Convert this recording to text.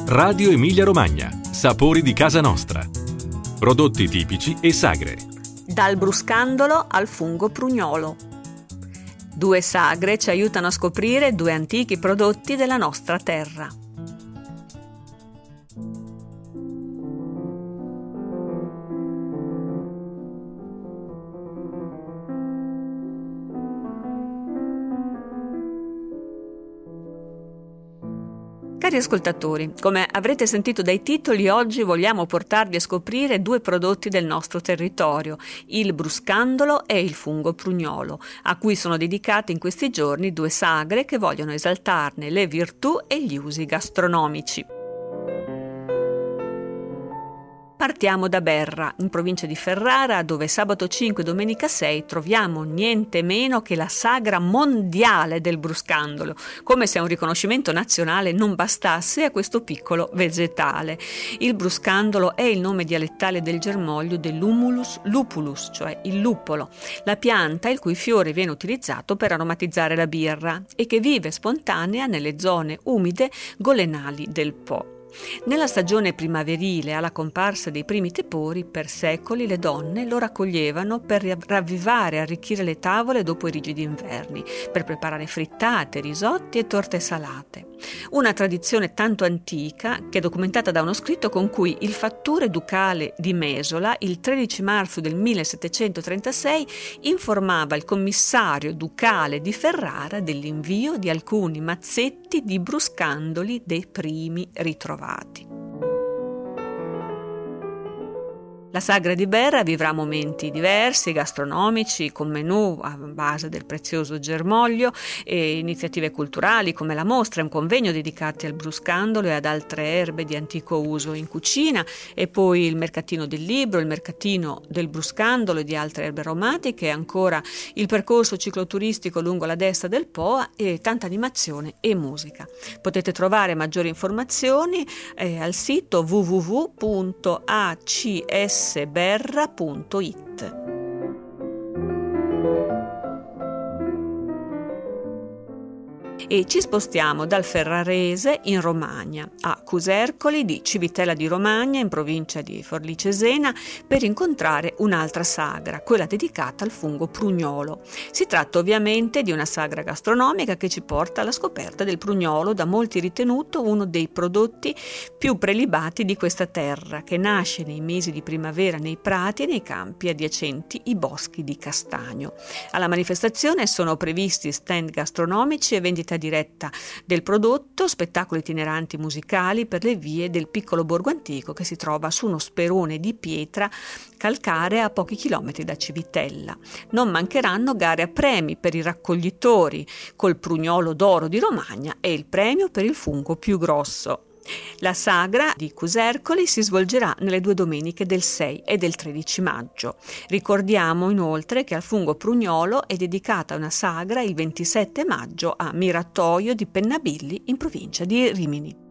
Radio Emilia Romagna. Sapori di casa nostra. Prodotti tipici e sagre. Dal bruscandolo al fungo prugnolo. 2 sagre ci aiutano a scoprire 2 antichi prodotti della nostra terra. Cari ascoltatori, come avrete sentito dai titoli, oggi vogliamo portarvi a scoprire 2 prodotti del nostro territorio, il bruscandolo e il fungo prugnolo, a cui sono dedicate in questi giorni 2 sagre che vogliono esaltarne le virtù e gli usi gastronomici. Partiamo da Berra, in provincia di Ferrara, dove sabato 5 e domenica 6 troviamo niente meno che la sagra mondiale del bruscandolo, come se un riconoscimento nazionale non bastasse a questo piccolo vegetale. Il bruscandolo è il nome dialettale del germoglio dell'Humulus lupulus, cioè il luppolo, la pianta il cui fiore viene utilizzato per aromatizzare la birra e che vive spontanea nelle zone umide golenali del Po. Nella stagione primaverile, alla comparsa dei primi tepori, per secoli le donne lo raccoglievano per ravvivare e arricchire le tavole dopo i rigidi inverni, per preparare frittate, risotti e torte salate. Una tradizione tanto antica che è documentata da uno scritto con cui il fattore ducale di Mesola, il 13 marzo del 1736, informava il commissario ducale di Ferrara dell'invio di alcuni mazzetti di bruscandoli dei primi ritrovati. La sagra di Berra vivrà momenti diversi, gastronomici, con menù a base del prezioso germoglio e iniziative culturali come la mostra e un convegno dedicati al bruscandolo e ad altre erbe di antico uso in cucina, e poi il mercatino del libro, il mercatino del bruscandolo e di altre erbe aromatiche, e ancora il percorso cicloturistico lungo la destra del Po e tanta animazione e musica. Potete trovare maggiori informazioni al sito www.acsberra.it. E ci spostiamo dal ferrarese in Romagna, a Cusercoli di Civitella di Romagna, in provincia di Forlì Cesena, per incontrare un'altra sagra, quella dedicata al fungo prugnolo. Si tratta ovviamente di una sagra gastronomica che ci porta alla scoperta del prugnolo, da molti ritenuto uno dei prodotti più prelibati di questa terra, che nasce nei mesi di primavera nei prati e nei campi adiacenti i boschi di castagno. Alla manifestazione sono previsti stand gastronomici e vendita diretta del prodotto, spettacoli itineranti musicali per le vie del piccolo borgo antico che si trova su uno sperone di pietra calcarea a pochi chilometri da Civitella. Non mancheranno gare a premi per i raccoglitori, col prugnolo d'oro di Romagna e il premio per il fungo più grosso. La sagra di Cusercoli si svolgerà nelle 2 domeniche del 6 e del 13 maggio. Ricordiamo inoltre che al fungo prugnolo è dedicata una sagra il 27 maggio a Miratoio di Pennabilli in provincia di Rimini.